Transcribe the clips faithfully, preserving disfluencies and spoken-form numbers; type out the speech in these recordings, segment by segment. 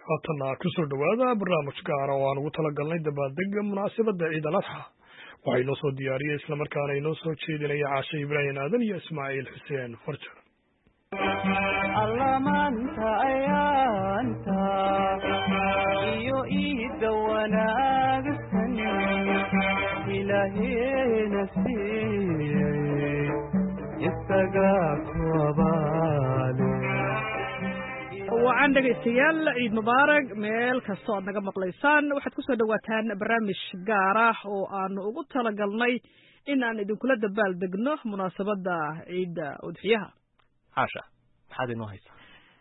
haatana kusoo dhawaada barnaamij gaara oo aan ugu talagalnay dabaaldega munaasabadda ciid al-adxa waxaa inoo soo diyaariyey islamarkaana inoo soo jeedinaya caashe ibraahim aadan iyo ismaaciil xuseen farjar allamaanta ayaanta iyo iidda wanaagsan ilaahayna siiyey isaga ku abaale wacan dhegaystayaal ciid mubaarak meel kastoo aad naga maqlaysaan waxaad kusoo dhawaataan barnaamij gaar ah oo aanu ugu talagalnay in aan idinkula dabaal degno munaasabadda ciidda udxiyaha caasha maxaad inoo haysaa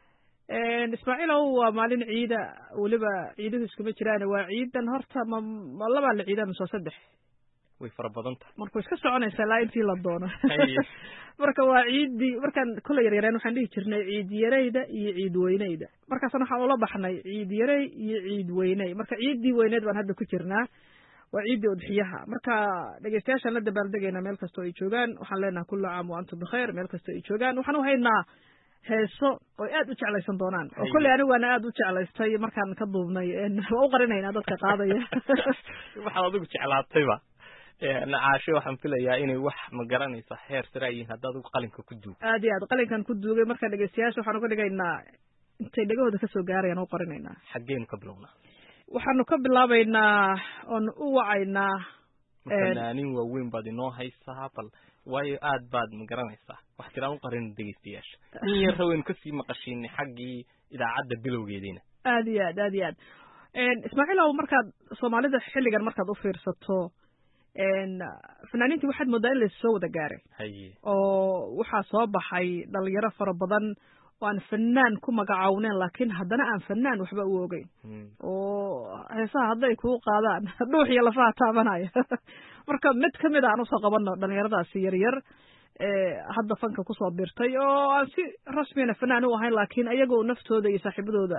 ismaaciilow waa maalin ciida weliba ciiduhu iskuma jiraan waa ciidan horta ma ma labaa la ciidaa mise saddex way fara badan tahay marka way iska soconaysaa laa intii la doono marka waa ciiddii markaan kula yaryareen waxaan dhihi jirnay ciid yarayda iyo ciid weyneyda markaasna waxaan ula baxnay ciid yaray iyo ciid weyney marka ciiddii weyneed baan hadda ku jirnaa waa ciiddii udxiyaha marka dhegeystayaashaan la dabaaldegayna meel kastoo ay joogaan waxaan leenahay kullu caam wa antum bikhayr meel kastoo ay joogaan waxaan u haynaa heeso oo aad u jeclaysan doonaan oo kolley anigu waana aad u jeclaystay markaan ka duubnay waa u qarinaynaa dadka qaadaya waxaad adigu jeclaatayba nacaasho waxaan filayaa inay wax ma garanaysa heer sare yihiin haddaad u qalinka ku duug aad iyo aad qalinkan ku duugay marka dhegeystayaasha waxaan uga dhigaynaa intay dhegahooda kasoo gaarayaan u qarinaynaa xaggeynu ka bilownaa waxaanu ka bilaabaynaa oonu u wacaynaa fanaaniin waaweyn baad inoo haysaa bal waayo aad baad ma garanaysaa wax jiraan u qarin dhegeystayaasha in yar haween kasii maqashiinay xaggii idaacadda bilowgeediina aad iyo aad aad iyo aad ismaaciilow markaad soomaalida xilligan markaad u fiirsato fanaaniintii waxaad moodaa in laissoo wada gaaray oo waxaa soo baxay dhalinyaro fara badan oo aan fanaan ku magacawneen laakiin haddana aan fanaan waxba u ogeyn oo heesaha hadday kuu qaadaan dhuux iyo lafaha taabanaya marka mid ka mid a aan usoo qabano dhalinyaradaasi yaryar hadda fanka kusoo birtay oo aan si rasmiyana fanaan u ahayn laakiin ayagoo naftooda iyo saaxiibadooda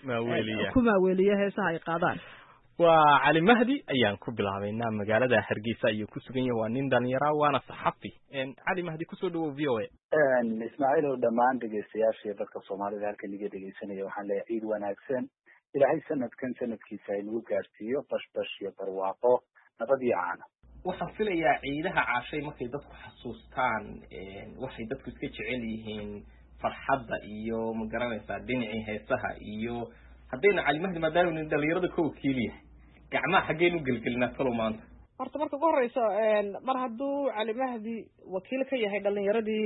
ku maaweeliya heesaha ay qaadaan waa cali mahdi ayaan ku bilaabaynaa magaalada hargeysa ayuu ku sugan yahay waa nin dhalinyara waana saxafi cali mahdi kusoo dhawow v o a ismaaciil oo dhammaan dhegeystayaashii dadka soomaalida halkan iga dhegeysanaya waxaan leeyahay ciid wanaagsan ilaahay sanadkan sanadkiisa ay nagu gaarsiiyo bashbash iyo barwaaqo nabad iyo caana waxaan filayaa ciidaha caashay markay dadku xasuustaan waxay dadku iska jecel yihiin farxadda iyo ma garanaysaa dhinacii heesaha iyo haddayna cali mahdi maadaama nin dhalinyarada ka wakiil yahay gacmaha xaggeen u gelgelinaa talow maanta horta marka ugu horeysa mar hadduu cali mahdi wakiil ka yahay dhalinyaradii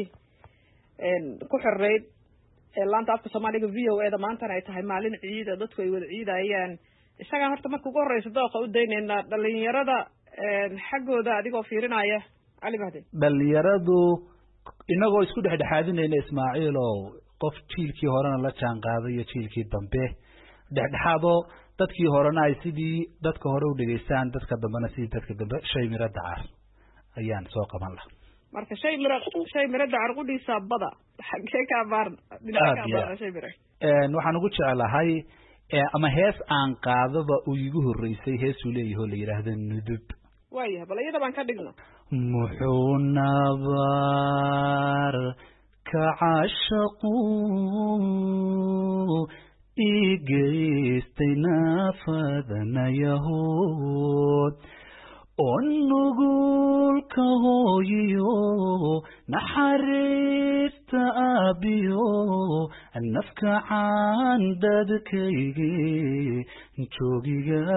ku xirayd laanta afka soomaaliga v o eda maantana ay tahay maalin ciida dadku ay wada ciidayaan isagaan horta marka ugu horeysa dooqa u daynaynaa dhalinyarada xaggooda adigoo fiirinaya cali mahdi dhalinyaradu inagoo isku dhexdhexaadinayna ismaaciil oo qof jiilkii horena la jaan qaaday iyo jiilkii dambe dhexdhexaadoo dadkii horena ay sidii dadka hore u dhegeystaan dadka dambena sidii dadka dambe shay miro dacar ayaan soo qaban laha marka shay miro shay miro dacar qudhiisa bada xaggee ka abaaran dhinaca ka abaaran shay miro waxaan ugu jeclahay ama hees aan qaadaba uu igu horreysay heesuu leeyahay oo la yidhaahdo nudub waayahay bal iyada baan ka dhigno muxuu nabar ka cashaqu igeystay naafadana yahood oo nugulka hooyiyo naxariista aabiyo nafka caandadkaygii joogiga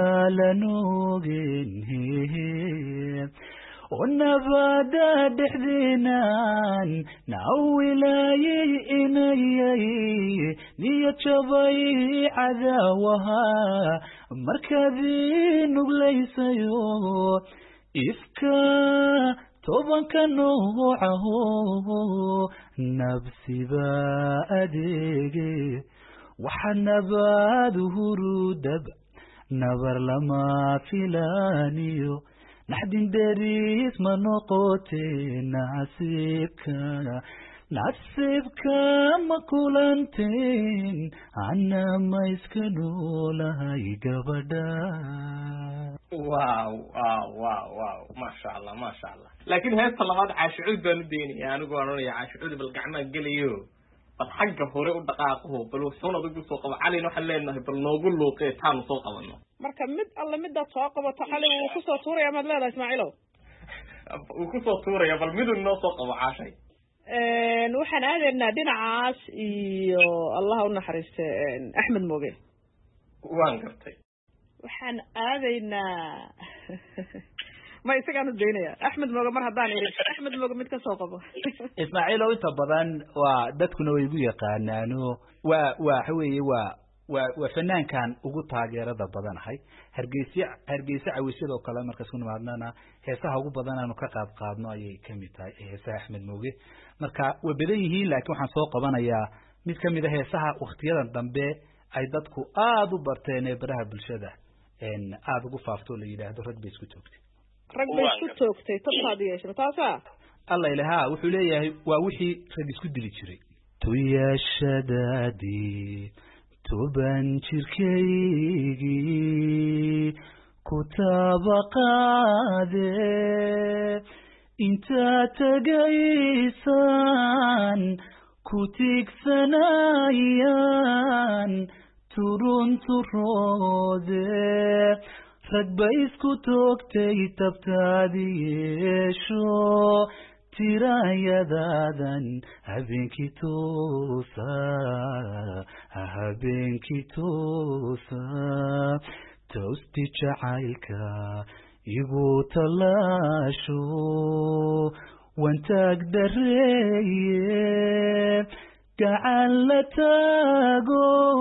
lanoogen oo nabada dhexdeenaan nawilaayay inayay niyo jabay cadaawaha markaadii nuglaysayo ifka tobanka noocaho nabsiba adeege waxa nabaad hurudab nabar lama filaaniyo naxdin deris ma noqote nasiibka nasiibka ma kulanteen ana ma iska noolahay gabadha wow wow wow wow maasha allah maasha allah laakiin heesta labaad caashicuud baan u daynaya anigu waan oranaya caashicuud bal gacmaha gelayo bal xagga hore u dhaqaaqo bal wuxuu adigu soo qabo calina waxaan leenahay bal noogu luuqee taan soo qabano marka mid alla midda soo qabato cali uu ku soo tuuraya maad leedahay Ismaaciilow uu ku soo tuuraya bal midun noo soo qabo caashay een waxaan aadaynaa dhinacaas iyo Allah u naxariisto Axmed Mooge waan gartay waxaan aadaynaa ma isagaan u deynaya Axmed Mooge mar haddaan iri Axmed Mooge mid ka soo qabo Ismaaciilow inta badan waa dadkuna way igu yaqaanaano waa waxa weeye waa waa waa fanaankan ugu taageerada badanahay hargeysa hargeysa cawisidoo kale markaas ku nimaadnana heesaha ugu badan aanu ka qaad qaadno ayay kamid tahay heesaha Axmed Mooge marka way badan yihiin laakiin waxaan soo qabanayaa mid kamid ah heesaha waqtiyadan dambe ay dadku aad u barteen ee baraha bulshada een aad ugu faafto la yiraahdo rag bay isku toogtay rag bay isku toogtay tabtaad yeeshay taasa alla ilaha wuxuu leeyahay waa wixii rag isku dili jiray tuyashadaadi tuban jirkaygi kutabaqade inta tagaysan kutigsanayaan turun turode rag bay isku toogtay tabtaadi yeesho tirayadaadan habeenkii toosa habeenkii toosa toosti jacaylka igu talaasho wantaag dareeye gacan la taago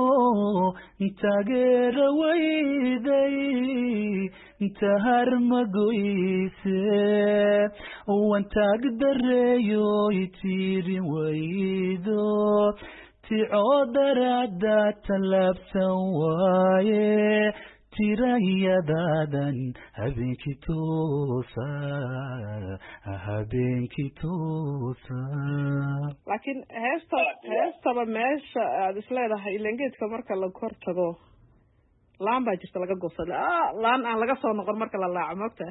taageera wayday tahar magoyse wantaag dareeyo itirin waydo ticoo darada talaabsan waaye tirayadaadan habeenkii toosa habeenkii toosa laakiin heesta heestaba meesha aad isleedahay ilangeedka marka la kor tago laan baa jirta laga goosada ah laan aan laga soo noqon marka la laaco mogta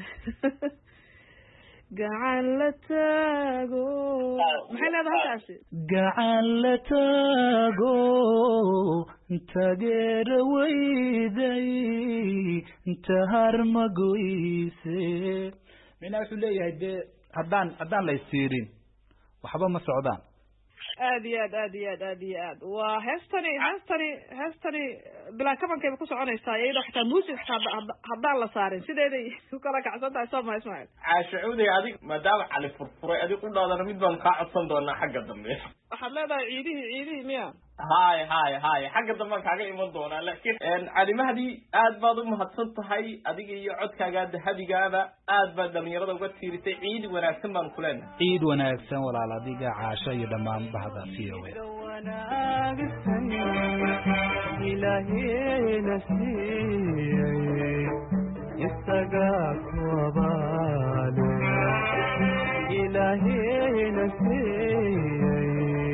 gacan la taago maxay leedahay halkaasi gacan la taago taageera wayday tahar magoyse mina wuxuu leeyahay dee haddaan haddaan la isiirin waxba ma socdaan aad iyo aad aad iyo aad aad iyo aad waa heestani heestani heestani bilaa kabankayba ku soconaysaa iyadoo xitaa muusig xitaa haddaan la saarin sideeday ku kala kacsan tahay soo ma Ismaaciil caashuuday adig maadaama cali furfuray adig u dhaadana mid baan kaa codsan doonaa xagga dambe waxaad leedahay ciidihii ciidihii miya haay haay haay xagga dambe kaaga iman doonaa laakiin cali mahdi aad baad u mahadsan tahay adiga iyo codkaaga dahabigaaba aad baad dhalinyarada uga tiirisay ciid wanaagsan baan ku leenahay ciid wanaagsan walaal adiga caasho iyo dhammaan bahda fiyowe ilaahayna siiyay isaga kuwabaale ilaahayna siiyay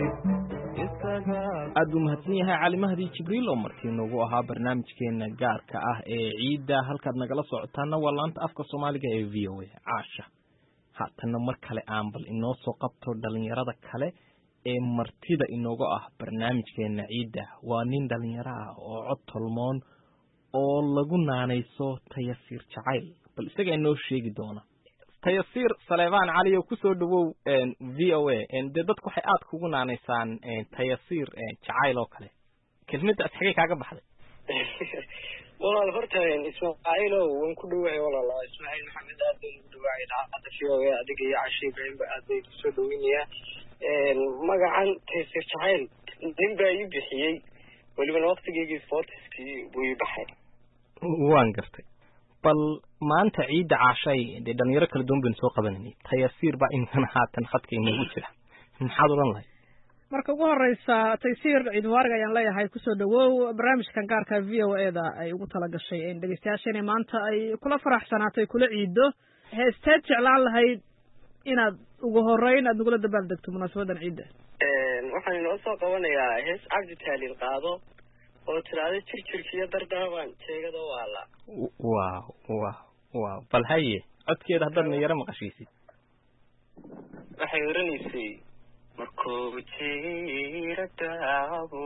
aad buu mahadsan yahay cali mahdi jibriil oo markii noogu ahaa barnaamijkeena gaarka ah ee ciidda halkaad nagala socotaana waa laanta afka soomaaliga ee v o a caasha haatana mar kale aan bal inoo soo qabto dhalinyarada kale ee martida inooga ah barnaamijkeena ciidda waa nin dhalinyaro ah oo cod tolmoon oo lagu naanayso tayasiir jacayl bal isaga inoo sheegi doona tayasiir Saleebaan Cali oo ku soo dhawow v o a dee dadku waxay aad kugu naanaysaan tayasiir jacayl oo kale kelmadda asxigay kaaga baxday walaal horta Ismaaciil oo waan ku dhawahay walaal Ismaaciil Maxamed aad baan ugu dhawahay hadda v o a adiga iyo Cashay Ibrahim aad bay ku soo dhaweynaya magacan tayasiir jacayl nin baa ii bixiyey waliba waqtigeygii sportskii buu ii baxay waan gartay bal maanta ciidda caashay dee dhalinyaro kala duwan baynu soo qabanayay tayasiir baa inkan haatan khadka inagu jira maxaad odhan lahay marka ugu horeysa taysiir ciid mubaarag ayaan leeyahay kusoo dhawow barnaamijkan gaarka v o a da ay ugu talagashay in dhegeystayaasheena maanta ay kula faraxsanaato ay kula ciido heesteed jeclaan lahayd inaad ugu horeyn aad nagula dabaaldegto munaasabadan ciidda waxaan inoo soo qabanayaa hees cabdi taaliil qaado oo tiraada jirjirkiyo dardaaban jeegada waala waaw waaw waaw bal haye codkeeda haddaad na yaro maqashiisid waxay oranaysay markuu jira daabo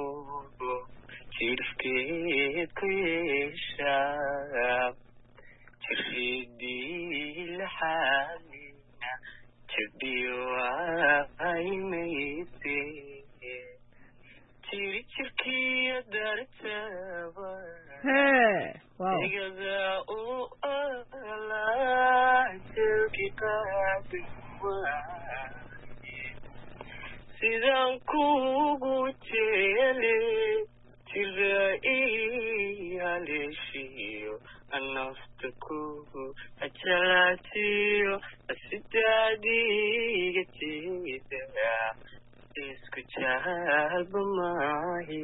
jirifkeed ku yeeshaa jiridii laxaalina jabdiyo aymayse jiri jirkiya dartaba igada u alaa jelki qaadiwaaye sidaan kugu jeele jira ii haleeshiyo anafta kugu ajalaatiyo asidaadiga jeeda isku jaalba maahi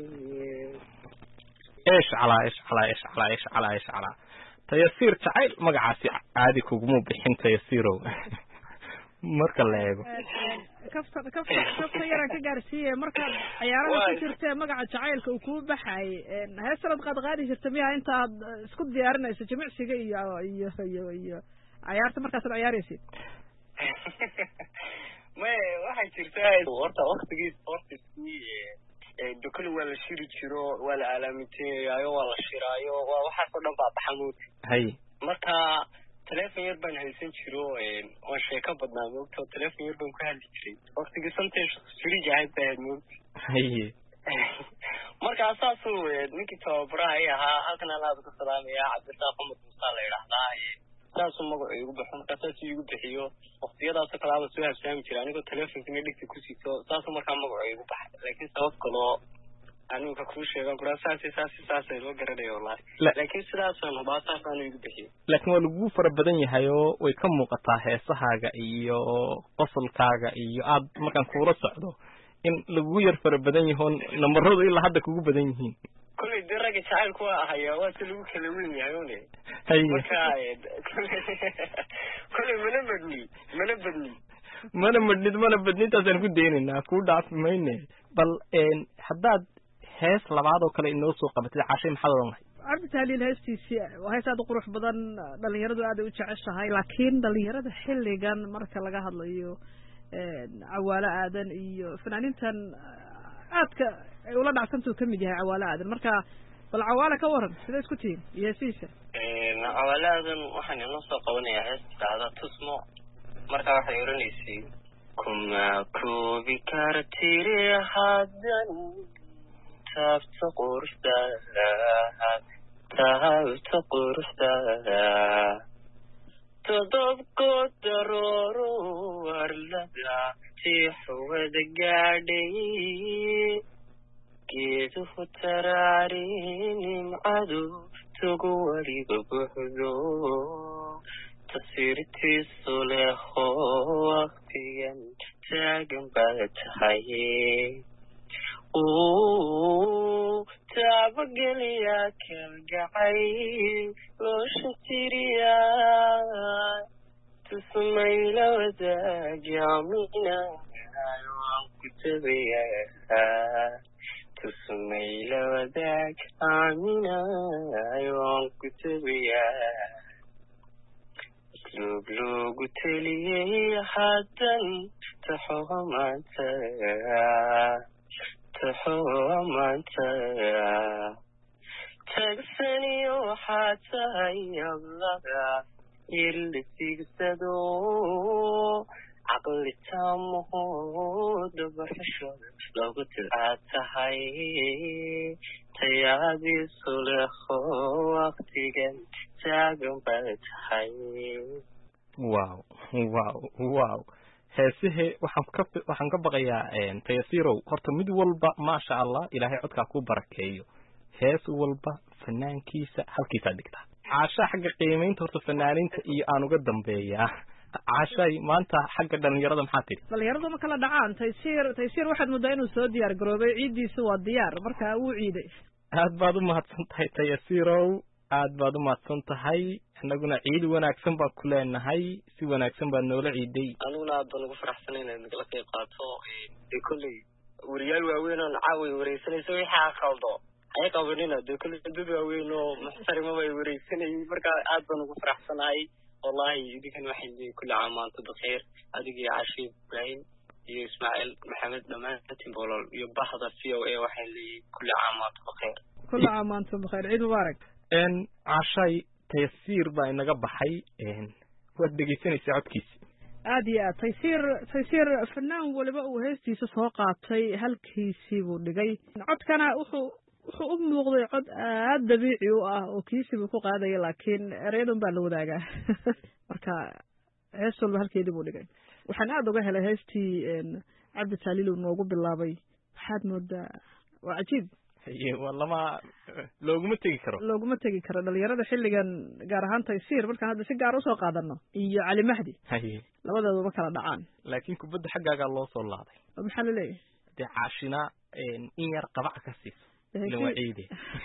ايش على ايش على ايش على ايش على ايش على تيسير تعال مقعاسي عادي كوغمو بحين تيسيرو marka la eego kafta kafta kafta yara ka gaarsiiyay marka ciyaaraha ku jirtay magaca jacaylka uu ku baxay heesad qad qaadi jirtay miyaa inta aad isku diyaarinayso jimicsiga iyo iyo iyo iyo ciyaarta markaas la ciyaaraysid ma waxay jirtay horta waqtigii sportiskii dukul wala shiri jiro wala alaamiteeyo wala shiraayo waxa soo dhan baa baxamuud hay marka telefoon yar baan haysan jiro oo sheeko badnaa moogto telefoon yar baan ku hadli jiray waqtigii santeesh shiri jahay baa moog hay marka asaasu ninkii tababaraha ahaa halkan alaab ku salaamaya Cabdirasaaq Maxamed Muuse la yiraahdaa saasu magac igu baxo marka saas igu bixiyo waqtiyadaas kala aad soo habsaami jiray anigoo telefoonka dhigta ku sito saasu marka magac igu baxay laakiin sabab kale anigu ka ku sheegan kura saasi saasi saasi loo garanayo wallahi laakiin sidaas aan baasas aan igu bixiyo laakiin waa lagu fara badan yahay oo way ka muuqataa heesahaaga iyo qosolkaaga iyo aad markaan kuula socdo in lagu yar fara badan yahoon nambaradu ilaa hadda kugu badan yihiin kulli diraga jacaylku waa ahaya waa si lagu kala weyn yahay oo hay marka kulli mana badni mana badni mana madnid mana badnintaasaan ku deenaynaa ku dhaafmayne bal haddaad hees labaad oo kale inoo soo qabatay cashay maxaad oran lahayd cabdi tahliil heestiisii waa hees aad u qurux badan dhalinyaradu aad u jeceshahay laakiin dhalinyarada xilligan marka laga hadlayo cawaalo aadan iyo fanaaniintan aadka ay ula dhacsantuu ka mid yahay cawaalo aadan marka bal cawaalo ka waran sida isku tihiin iyo heesiisa cawaalo aadan waxaan inoo soo qabanayaa heestaada tusmo marka waxay oranaysay kuma koobi kartire hadan taabta quruxdaada taabta quruxdaada todobkood darooro warlada tixwada gaadhay geeduhu taraarin nimcadu tugu wariga buxdo tasirtiisu leho waqtigan taagan baad tahay taabageliya kalgacay loosha tiriya tusmayla wadaagi amina waan ku tabaya tusmayla wadaag amina waan ku tabaya lug loogu teliyey haddan taxoga maanta taxoga maanta tagsaniyo waxaa tahay ablada ila tigsado caqli taamaho dabaxashooda loogu til aad tahay tayaadiisu leho waqtigan taagan baad tahay wow wow wow heesihe waxaan ka waxaan ka baqayaa tayasirow horta mid walba maasha Allah ilaahay codkaa ku barakeeyo hees walba fanaankiisa halkiisa dhigta caasha xagga qiimeynta horta fanaaninta iyo aan uga dambeeyaa caashay maanta xagga dhalinyarada maxaa tiri dhalinyarada ma kala dhacaan taysiir taysiir waxaad moodaa inuu soo diyaar garoobay ciidiisa waa diyaar marka uu ciiday aad baad u mahadsan tahay tayasirow aad baad u mahadsan tahay annaguna ciid wanaagsan baan ku leenahay si wanaagsan baad noola ciiday aniguna aad baan ugu faraxsanahay inaad nagala qayb qaato dee kolley wariyaal waaweyn oo caawi wareysanayso wixii qaldo ay qabanina dee kolley dad waaweyn oo muxtarima bay wareysanayay marka aad baan ugu faraxsanahay wallahi idinkan waxaan leeyahay kulli caam maanta bixir adiga iyo Cashi Ibrahim iyo ismaaciil maxamed dhammaantiin bolol iyo bahda v o a waxay leeyihiin kulli caam waantum bakheer kulli caam waantum bakheer ciid mubaarak cashay taysiir baa inaga baxay waad dhegeysanaysaa codkiisa aad iyo aad taysiir taysiir fanaan waliba uu heestiisa soo qaatay halkiisii buu dhigay codkana wuxuu wuxuu u muuqday cod aad dabiici u ah oo kiisii buu ku qaadaya laakiin ereyadun baa la wadaagaa marka hees walba halkeedii buu dhigay waxaan aad uga helay heestii cabdi taaliil uu noogu bilaabay waxaad moodaa waa cajiib waa lama looguma tegi karo looguma tegi karo dhalinyarada xilligan gaar ahaan taysiir markaan hadda si gaar usoo qaadano iyo cali mahdi labadooduba kala dhacaan laakiin kubadda xaggaagaa loo soo laaday maxaa la leeyahay dee caashina in yar qabac ka siiso ilan waa ciide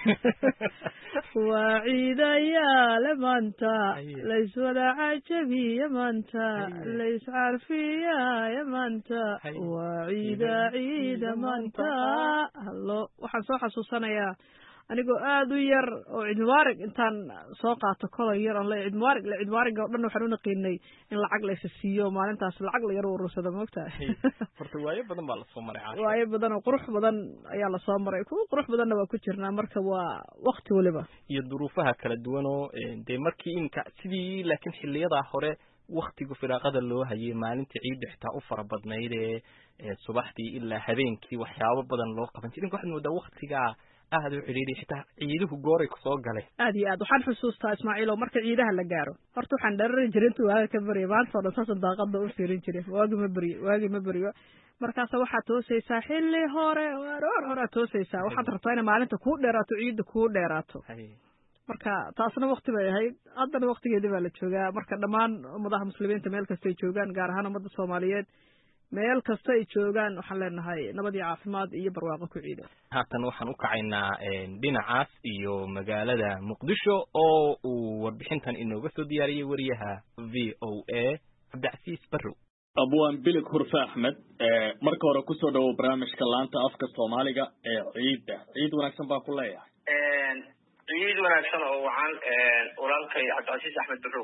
waa ciidayaale maanta layswada cajabiya maanta lays carfiyaya maanta waa ciida ciida maanta hallo waxaan soo xasuusanayaa anigoo aad u yar oo ciid mubaarig intaan soo qaato kolay yar on la ciid mubaarig la ciid mubaariga oo dhan waxaan u naqiinay in lacag la isa siiyo maalintaas lacag la yar urursado moogtahay horta waayo badan baa lasoo maray caasha waayo badan oo qurux badan ayaa lasoo maray kuwa qurux badanna waa ku jirnaa marka waa wakti waliba iyo duruufaha kala duwan oo dee markii inka sidii laakiin xiliyadaa hore waktiga firaaqada loo hayay maalinta ciidda xitaa u fara badnayd ee subaxdii ilaa habeenkii waxyaabo badan loo qaban jiray waxaad moodaa waktigaa aad u xiriiri xitaa ciiduhu gooray ku soo galay aad iyo aad waxaan xusuustaa ismaaciil oo marka ciidaha la gaaro horta waxaan dharari jiray intuu waaga ka barya maanta oo dhan saasa daaqada u fiirin jiray waagi ma beryo waagi ma beryo markaasa waxaad toosaysaa xilli hore aroor hore aad toosaysaa waxaad rabtaa inay maalinta kuu dheeraato ciidda kuu dheeraato marka taasna wakti bay ahayd haddana waktigeedii baa la joogaa marka dhammaan ummadaha muslimiinta meel kasta ay joogaan gaar ahaan ummadda soomaaliyeed meel kasta ay joogaan waxaan leenahay nabad iyo caafimaad iyo barwaaqo ku ciida haatan waxaan u kacaynaa dhinacaas iyo magaalada muqdisho oo uu warbixintan inooga soo diyaariyey wariyaha v o a cabdicasiis barrow abwaan bilig hurfe axmed marka hore kusoo dhawow barnaamijka laanta afka soomaaliga ee ciidda ciid wanaagsan baa ku leeyahay ciid wanaagsan oo wacan walaalkay cabdicasiis axmed barrow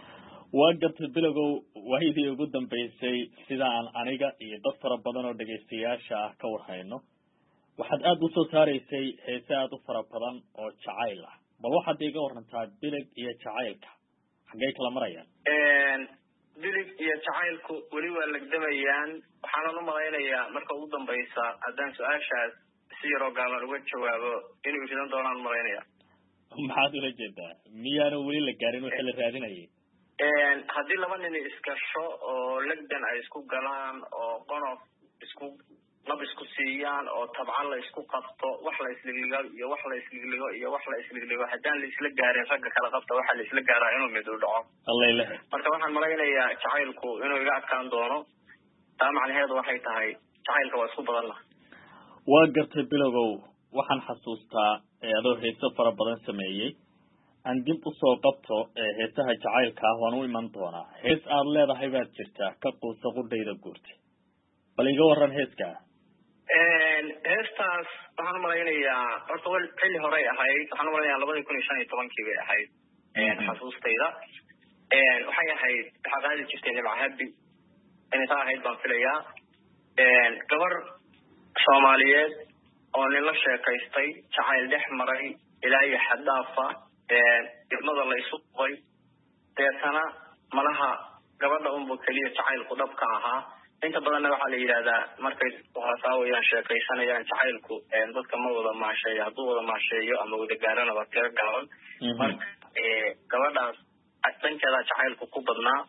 waa gartay bilogow waahidii ugu dambeysay sida aan aniga iyo dad fara badan oo dhegaystayaasha ah ka warhayno waxaad aada usoo saaraysay heese aada u fara badan oo jacayl ah bal waxaad iga warantaa bilig iyo jacaylka xaggay kala marayaan bilig iyo jacaylku weli waa legdamayaan waxaanan u malaynayaa marka ugu dambaysa haddaan su-aashaas si yaroo gaaban uga jawaabo inuu ridan doonaan malaynaya maxaad ula jeedaa miyaanu weli la gaarin wixii la raadinayay haddii laba nin iskasho oo legdan ay isku galaan oo qonof isku lab isku siiyaan oo tabcan la isku qabto wax la isligligo iyo wax la isligligo iyo wax la isligligo haddaan la isla gaarin ragga kala qabta waxaa la isla gaaraa inuu mid u dhaco allayle marka waxaan malaynayaa jacaylku inuu iga adkaan doono taa macnaheedu waxay tahay jacaylka waa isku badanna waa gartay bilogow waxaan xasuustaa adoo heeso fara badan sameeyey aan dib usoo qabto heesaha jacaylka ah waan u iman doonaa hees aada leedahay baad jirtaa ka quusa qudhayda guurtay bal iga waran heeskaa heestaas waxaan umalaynayaa horta wel xilli horey ahayd waxaan umalaynaya labadii kun iyo shan iyo tobankii bay ahayd xasuustayda waxay ahayd waxaa qaadi jirtay nimcahabi inay taa ahayd baan filayaa gabar soomaaliyeed oo nin la sheekaystay jacayl dhex maray ilaa iyo xaddaafa ilmada la isu qubay deetana malaha gabadha unba keliya jacaylku dhabka ahaa inta badanna waxaa la yidhahdaa markay hasaawayaan sheekaysanayaan jacaylku dadka ma wada maasheeyo hadduu wada maasheeyo ama wada gaarana waa tiro gaaban marka gabadhaas dhankeedaa jacaylku ku badnaa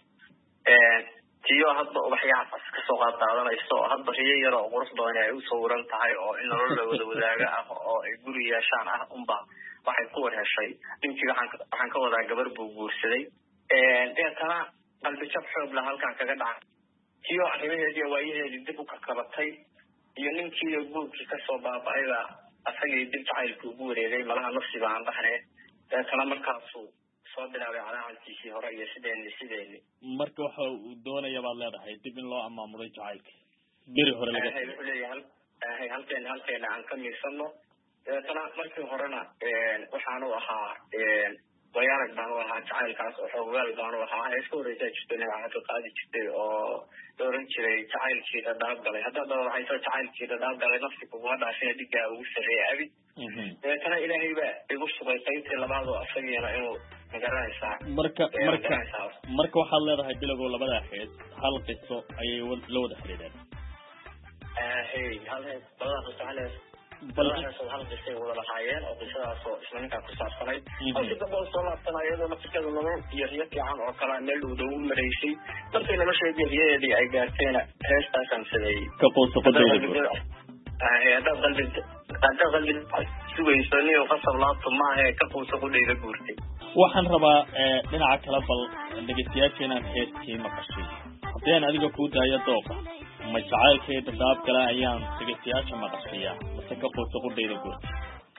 tiyo hadba ubaxyaha kasoo qaad qaadanayso oo hadba riyo yar oo qurux badan ay u sawiran tahay oo in nolol la wada wadaaga ah oo ay guri yeeshaan ah unba waxay ku war heshay ninkii waxaan waxaan ka wadaa gabar buu guursaday deetana qalbijab xoog la halkaan kaga dhacay tiyo arrimaheedii waayaheedii dib u kakabatay iyo ninkiiyo guurkii kasoo baaba-ayba asagii dib jacaylkii ugu wareegay malaha nafsiba aan dhahne deetana markaasuu soo bilaabay calaacantiisii hore iyo sideeni sideeni marka waxa uu doonaya baad leedahay dib in loo amaamuday jacaylka beri hore laga wuxuu leeyahay halkeena halkeena aan ka miirsano deetana markii horena waxaanu ahaa wayaarag baan u ahaa jacaylkaas oo xoogaal baan u ahaa heeska horeysaa jirtay nagacato qaadi jirtay oo la oran jiray jacaylkii dhadhaab galay haddaa dabawaxayso jacaylkii dhadhaab galay nafsi kuguma dhaafina dhigaa ugu sarreeya abi dabeetana ilaahay baa igu sugay qaybtii labaad oo isagiina inuu magaranaysaa marka marka marka waxaad leedahay bilowgo labada hees hal qiso ayay la wada xiriireen hey hal hees labada qiso hal hees balaaso hal qisay wada lahaayeen oo qisadaasoo isla ninkaa ku saabsanayd halkii dambe oo soo laabtana iyadoo laftirkeeda nolol iyo riyo fiican oo kale meel dhowda u maraysay markii nolosheedii riyadeedii ay gaarteena heestaasaan sameeyey ka quuso qodayda haddaad qalbi haddaad qalbi sugayso niyo qasab laabto maahe ka quuso qodayda guurtay waxaan rabaa dhinaca kale bal dhegeystayaasha inaan heestii maqashay haddii aan adiga kuu daayo dooqa ma jacaylkay dhadhaab gala ayaan dhegeystayaasha maqashiyaa mase ka quuso qodayda guurtay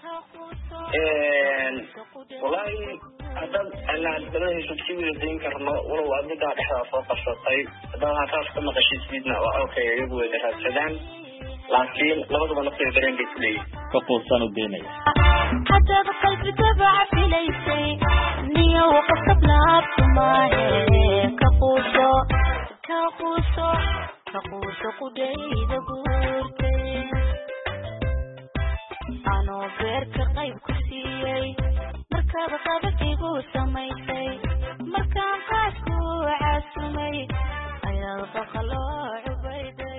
wallaahi haddaad anaan dabadaysa si wada dayn karno walow aad middaa dhexdaa soo qabsatay haddaad hataas ka maqashidsidna waa okay iyagu wada raadsadaan laakiin labaduba naftooda dareen bay ku leeyihin ka quusaan u daynaya حتى بقلبي تبع في ليسي نية وقصب لعبت معي كقوسو كقوسو كقوسو قديد قورتي أنا بيرك قيب كسيي مركب قابتي قو سميتي مركب قاسكو عاسمي أيا بقلو عبيدي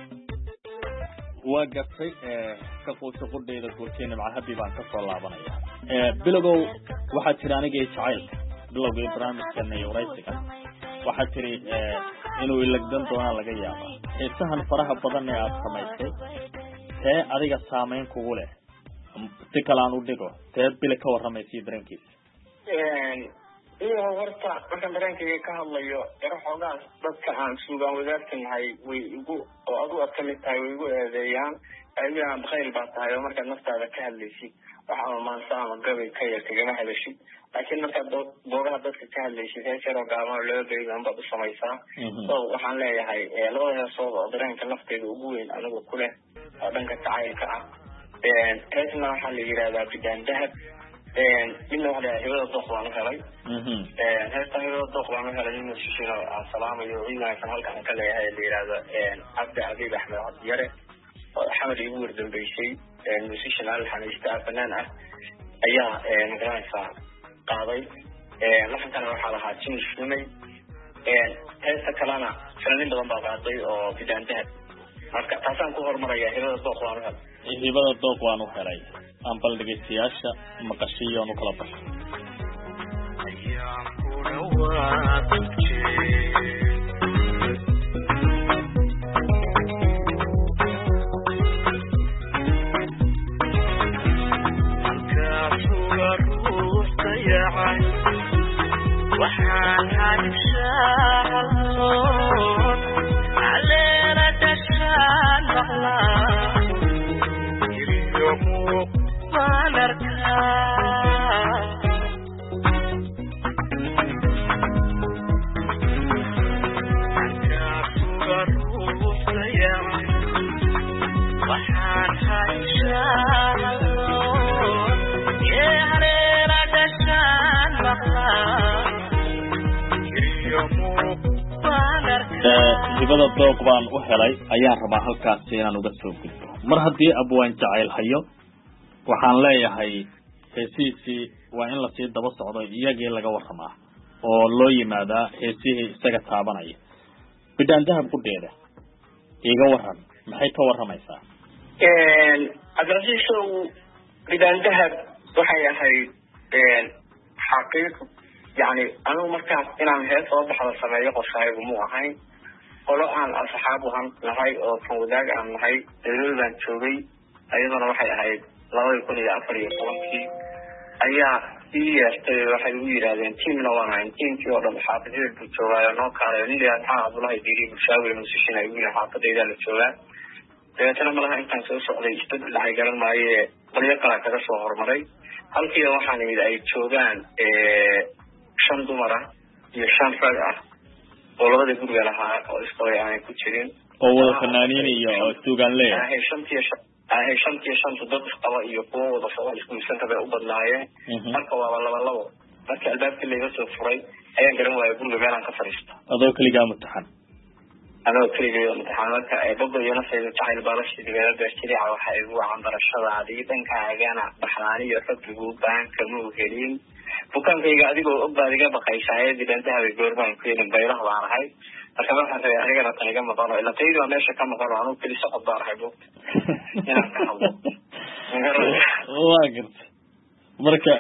waa gatay ka quuso qudhayda guurteena maca haddii baan ka soo laabanaya bilowgow waxaad tiri anigay jacaylka bilowgay barnaamijkan iyo waraysiga waxaad tiri inuu ilagdan doonaa laga yaabaa heesahan faraha badan ee aad samaysay tee adiga saameyn kugu leh si kale aan u dhigo teed bile ka warramaysiyo dareenkiisa iyo horta markaan dareenkayga ka hadlayo yaro xoogaas dadka aan suugaan wadaarta nahay way igu oo adu aad kamid tahay way igu eedeeyaan adigaa bakayl baa tahay oo markaad naftaada ka hadlaysid wax ama maansa ama gabay ka yar kagama hadashid laakiin markaad boogaha dadka ka hadlaysid hees yaroo gaaban laba beydan baad u samaysaa so waxaan leeyahay labada heesood oo dareenka nafteyda ugu weyn anigu ku leh oo dhanka jacaylka ah heesna waxaa la yidhahdaa bidaan dahab midna waxa la hibada dooq baan u helay heesta hibada dooq baan u helay nin musishin oo aan salaamayo ciidankan halkan ka leeyahay la yidhahdo cabdi abiib axmed cabdiyare oo axmed igu wardambeysay musishin alxanaysta fanaan ah ayaa magaranaysaa qaaday laxankana waxaa lahaa jimi shumay heesta kalena fanaaniin badan baa qaaday oo bidaan dahab marka taasaan ku horumaraya hibada dooq baan u helay hibada dooq baan u helay aan bal dhegeystayaasha maqashiyo aan u kala baxo waxaan hadshaa علينا دشان مغلا يريدو ما نركان waxaan hadshaa يا علينا دشان مغلا hibada dooq baan u helay ayaan rabaa halkaasi inaan uga soo gudbo mar haddii abwaan jacayl hayo waxaan leeyahay heesihiisii waa in lasii daba socdo iyagii laga warramaa oo loo yimaadaa heesihii isaga taabanaya bidhaan dahab qudheeda iga waran maxay ka warramaysaa cabdilcasiisow bidhaan dahab waxay ahayd xaqiiq yani anigu markaas inaan hees soo baxda sameeyo qorshahaygu mu ahayn qolo aan asxaab uhan nahay oo kan wadaag aan nahay dawladaan joogay ayadana waxay ahayd labadii kun iyo afar iyo tobankii ayaa ii yeertay waxay ugu yidhahdeen tiamna waan ahayn tiamkii oo dhan xaafadeed buu joogaayo noo kaalayo nin liyaa maxaa cabdullahi diiri bulshaawe musishin ay ugu yihin xaafadaydaa la joogaa dabeetana malaha intaan soo socday isbedel dhacay garan maaye qolyo kalaa kaga soo horumaray halkiiba waxaan imid ay joogaan shan dumar ah iyo shan rag ah oo labada guriga lahaa oo isqabay aanay ku jirin oo wada fanaaniin iyo oo suugaan leeyahay ahay shantiyo ahay shantiyo shanta dad qaba iyo kuwo wada socod isguursanta bay u badnaayeen marka waaba laba labo markii albaabkii layga soo furay ayaan garan waayay guriga meelaan ka fadhiisto adoo keligaa mutaxan anoo keligay mutaxan marka baba iyo nafayda jacayl baalashii digada beerjirica waxaa igu wacan barashadaadii dhankaagana baxlaan iyo rabbigu baanka muu helin bukaankayga adigoo og baad iga baqaysaa dilantahabay goormaan ku helin baylaha baan ahay marka waxaan rabay anigana tan iga maqano ila taydi waa meesha ka maqano anuu keli socod baan ahay buugta inaan ka hadlo waa garta marka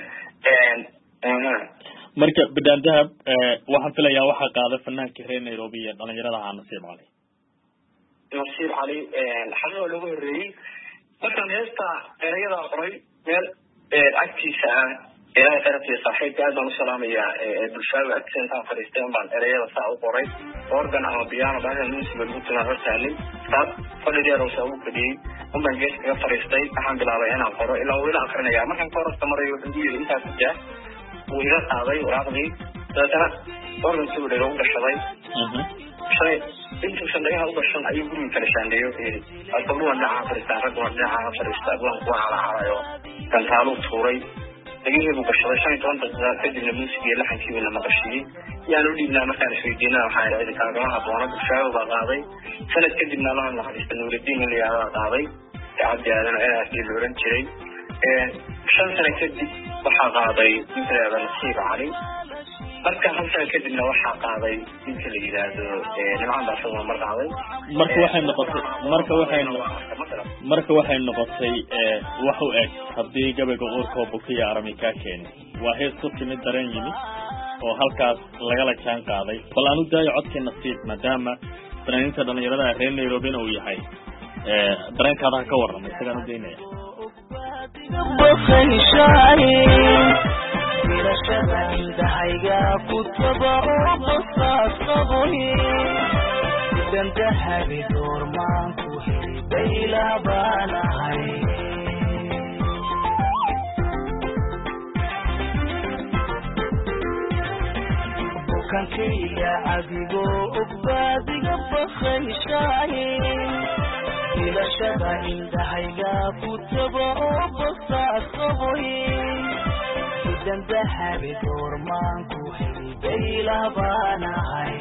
marka bidhaan dahab waxaan filayaa waxaa qaaday fanaankii reer Nairobi iyo dhalinyarada aan nasiib cali nasiib cali xanuun lagu horeeyay markaan heesta erayada qoray meel agtiisa ah ilaahay qarabtiisa saaxiibka aad baan u salaamayaa bulshada agtiisaan fadhiistay baan erayada saa u qoray organ ama piano baahan musiga lagu tuna hortaalay taas fadhigeeda oo soo fadhiyay un baan gees kaga fadhiistay waxaan bilaabay inaan qoro ilaa uu ila akhrinayaa markaan korasta marayo wuxuu yiri intaas jaa uu iga qaaday waraaqdii dadana organ soo dheer u gashaday shay inta shandayaha u gashan ayuu guriga kala shaandeeyo fiiri albaabku waa dhinaca fadhiistaan rag waa dhinaca fadhiistaan waan ku calaacalayo kan taalu tuuray dagihii buu gashaday shan iyo toban daqiiqo kadibna muusigii laxankii la maqashiyey yaan u dhiibnaa markaan isweydiinaa waxaa idhi kaagama habboona bulshaago baa qaaday sanad kadibna allaha naxariista nuuraddiin in la yihahdaa qaaday cabdi aadan inaasii la oran jiray shan sano kadib waxaa qaaday ninka la yihahda nasiib cali marka hal sano kadibna waxaa qaaday ninka la yidhaahdo nimcaan baa isaguna mar qaaday marka waxay noqotay marka waxay marka waxay noqotay wax u eg haddii gabayga uurkoo bukiya arami kaa keenay waa hees ku timid dareen yimid oo halkaas lagala jaan qaaday bal aan u daayo codkii nasiib maadaama fanaaniinta dhalinyarada reer Nairobina uu yahay dareenkaada ha ka warrama isagaan u daynaya indahayga ku tabaco basaasqaboy dandahabi doormaan ku heli bayla baan ahay bukankayga adigoo ogbaadiga bakayshaay filashada indahayga ku tabaco basaasqaboy dandahabi doormaan ku heli bayla baan ahay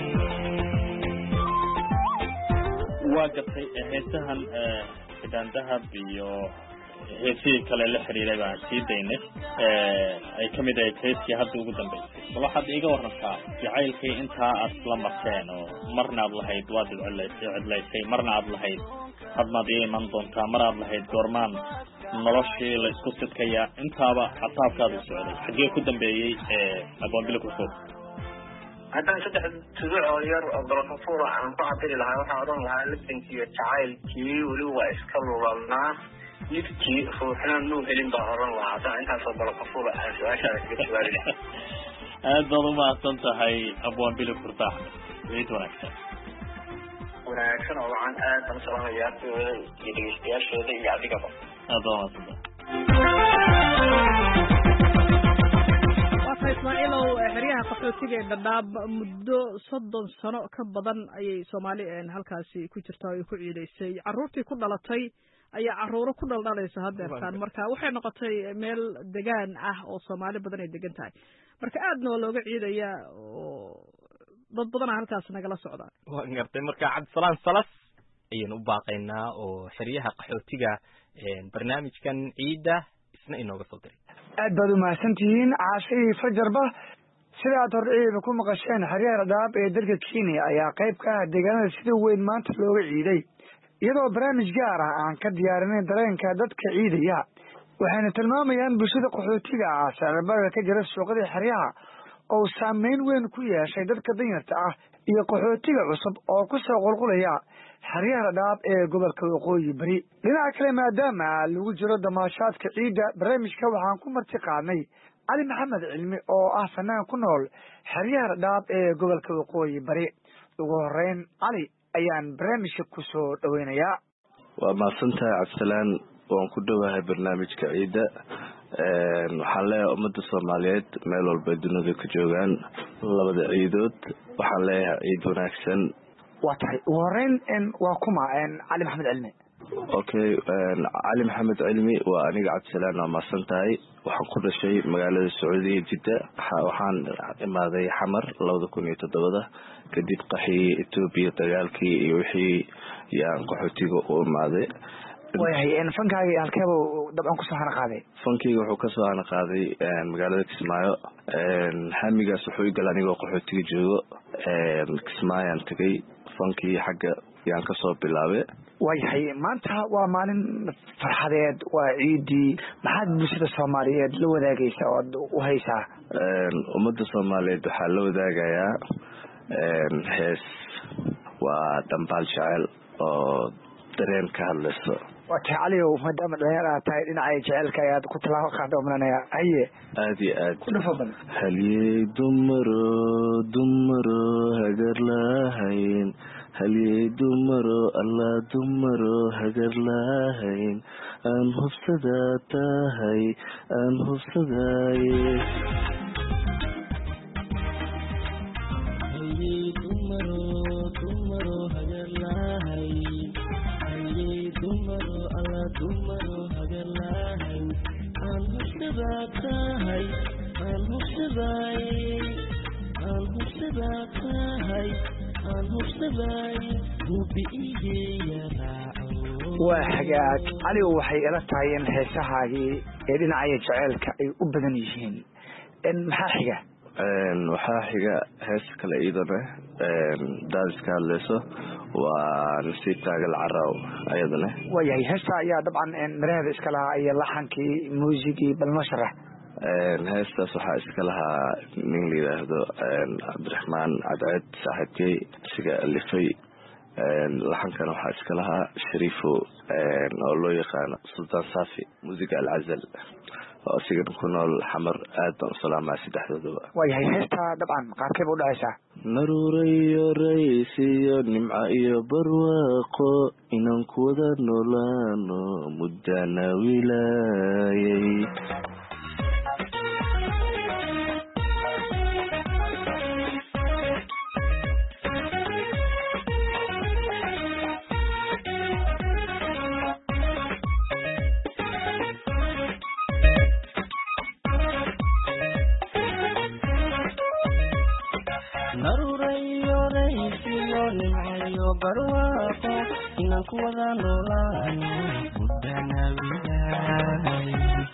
waa gartay heesahan bidhaan dahab iyo heesihii kale la xiriiray baan sii daynay ay ka mid ahayd heeskii hadda ugu dambeysay bal waxaad iiga warrantaa jacaylkii intaa aad la marteen oo marna aad lahayd waad cidlaysay marna aad lahayd hadmaad ii iman doontaa mar aad lahayd goormaan noloshii la isku sidkaya intaaba xasaabkaadu socday xaggee ku dambeeyey aboonbili ku fog haddaan saddex tuduc oo yar oo balafafuura aan ku cabiri lahaa waxaa odhan lahaa lisankii iyo jacaylkii weli waa iska lulalnaa yidkii ruuxna nuu helin baa odhan lahaa haddaan intaasoo balafafuura aan su-aashaada kaga jawaabi lahaa aad baad umahadsan tahay aboonbili kurbaax ciid wanaagsan wanaagsan oo waxaan aad baan salaamayaa artooda iyo dhegeystayaashooda iyo adigaba aad baa umahadsan waata ismaaciilow xeryaha qaxootiga ee dhadhaab muddo soddon sano ka badan ayay soomaali halkaasi ku jirtaa oo ku ciidaysay carruurtii ku dhalatay ayaa carruuro ku dhaldhalaysa haddeertaan marka waxay noqotay meel degaan ah oo soomaali badan ay degan tahay marka aadna waa looga ciidayaa oo dad badana halkaas nagala socdaan waan gartay marka cabdisalaan salas ayaynu u baaqaynaa oo xeryaha qaxootiga barnaamijkan ciidda isna inooga soo diray aad baad umahadsan tihiin caashihii fajarba sidaad hordhiciiba ku maqasheen xeryaha dhadhaab ee dalka kenya ayaa qayb ka ah deegaanada sida weyn maanta looga ciiday iyadoo barnaamij gaar ah aan ka diyaarinayn dareenka dadka ciidaya waxayna tilmaamayaan bulshada qaxootiga ah sicirbararka ka jira suuqada xeryaha oo saameyn weyn ku yeeshay dadka danyarta ah iyo qaxootiga cusub oo ku soo qulqulaya xeryaha dhadhaab ee gobolka waqooyi bari dhinaca kale maadaama lagu jiro damaashaadka ciidda barnaamijka waxaan ku marti qaadnay cali maxamed cilmi oo ah fanaan ku nool xeryaha dhadhaab ee gobolka waqooyi bari ugu horeyn cali ayaan barnaamijka ku soo dhaweynayaa waa mahadsantahay cabdisalaan waan ku dhowahay barnaamijka ciidda waxaan leeyahay ummadda soomaaliyeed meel walba dunida ka joogaan labada ciidood waxaan leeyahay ciid wanaagsan waa tahay ugu horeyn waa kuma cali maxamed cilmi okay cali maxamed cilmi waa aniga cabdisalaan waa mahadsan tahay waxaan ku dhashay magaalada sacuudiya jidda waxaan imaaday xamar labada kun iyo toddobada kadib qaxii etoobiya dagaalkii iyo wixii yaan qaxootiga u imaaday wayahay fankaaga halkeeba dabcan kusoo hana qaaday fankeyga wuxuu kasoo hana qaaday magaalada kismaayo hamigaas wuxuu igal anigoo qaxootiga joogo kismaayaan tegay fankii xagga yaan kasoo bilaabe wayahay maanta waa maalin farxadeed waa ciidii maxaad bulshada soomaaliyeed la wadaagaysaa ood u haysaa ummadda soomaaliyeed waxaa la wadaagayaa hees waa dambaal jecel oo dareen ka hadlayso waa tahay caliow maadaama dhalinyar aad tahay dhinacay jecelka ayaad ku tallaabo qaada umlanaya haye aada iyo aad ku dhafo badan halyey dumaro dumaro hagar lahayn halyey dumaro allah dumaro hagar lahayn aan hubsadaa tahay aan hubsadaaye halyey dumaro dumaro hagar lahayn halyey dumaro allah dumaro hagar lahayn aan hubsadaa tahay aan hubsadaaye aan hubsadaa tahay waa hagaag caliw waxay ila tahay in heesahaagii ee dhinacaya jeceelka ay u badan yihiin maxaa xiga waxaa xiga hees kale iidane daadiska hadleyso waa nasiibkaaga lacaraw ayadane waayahay heesta ayaa dabcan miraheeda iska lahaa iyo laxankii muusigii bal noo sharax heestaas waxaa iska lahaa nin la yidhaahdo cabdiraxmaan cadceed saaxiibkey isiga alifay laxankana waxaa iska lahaa shariifo oo loo yaqaano sultaan safi musiga alcazal oo asigana ku nool xamar aad baan u salaamaya saddexdoodaba waayahay heesta dabcan qaarkeeba u dhacaysaa naruurayo rays iyo nimca iyo barwaaqo inaan kuwada noolaano muddana wilaayay barwaaqo inaan ku wada noolaano muddana wilaay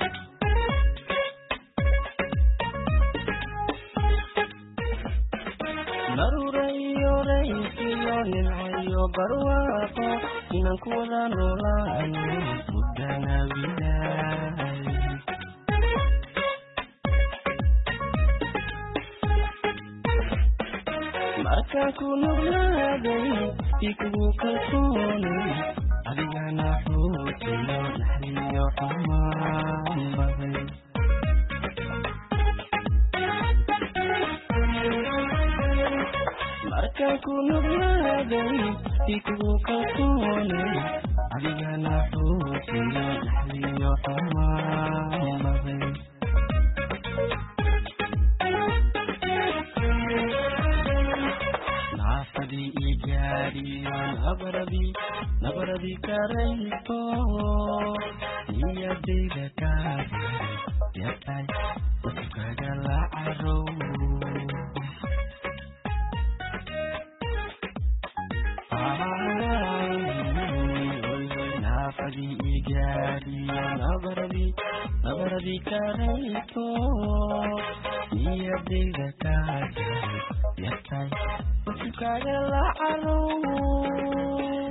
naruurayo raysiyo nimcayo barwaaqo inaan ku wada noolaano muddana wilaay markaan ku nuglaaday ikugu kalsoonay adigana xoojiyo naxriyo xumaan baday markaan ku nuglaaday ikugu kalsoonay adigana xoojiyo naxriyo xumaan baday naafadii igaariyo nabaradii nabaradii karayto niyadayda kaagay yatay wasukaga lacarow naafadii igaariyo nabaradii nabaradii karayto niyadayda kaagay yatay wasukaga lacarow